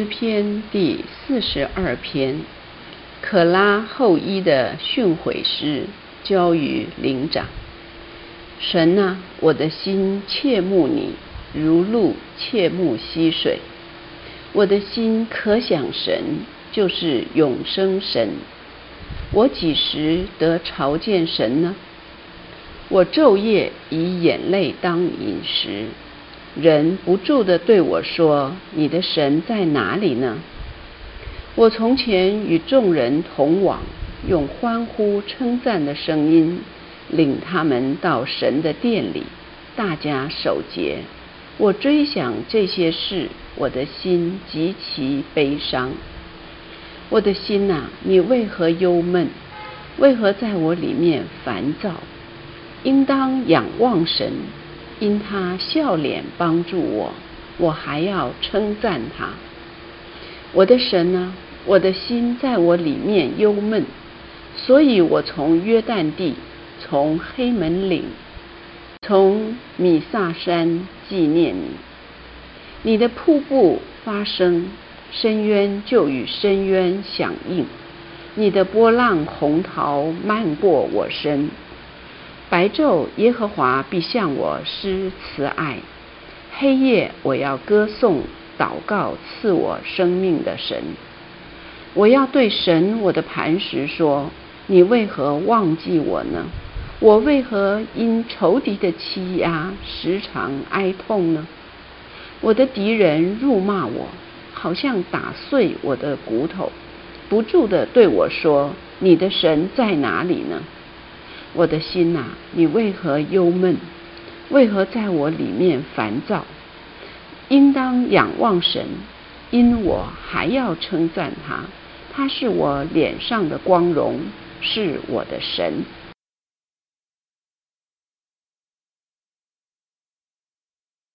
诗篇第42篇，可拉后裔的训诲诗，交于灵长。神啊，我的心切慕你，如鹿切慕溪水。我的心可想神，就是永生神。我几时得朝见神呢？我昼夜以眼泪当饮食。人不住地对我说：你的神在哪里呢？我从前与众人同往，用欢呼称赞的声音领他们到神的殿里，大家守节。我追想这些事，我的心极其悲伤。我的心啊，你为何忧闷？为何在我里面烦躁？应当仰望神，因他笑脸帮助我，我还要称赞他。我的神啊，我的心在我里面忧闷，所以我从约旦地，从黑门岭，从米萨山纪念你。你的瀑布发声，深渊就与深渊响应。你的波浪洪涛漫过我身。白昼耶和华必向我施慈爱，黑夜我要歌颂祷告赐我生命的神。我要对神我的磐石说：你为何忘记我呢？我为何因仇敌的欺压时常哀痛呢？我的敌人辱骂我，好像打碎我的骨头，不住地对我说：你的神在哪里呢？我的心啊，你为何忧闷？为何在我里面烦躁？应当仰望神，因我还要称赞他。他是我脸上的光荣，是我的神。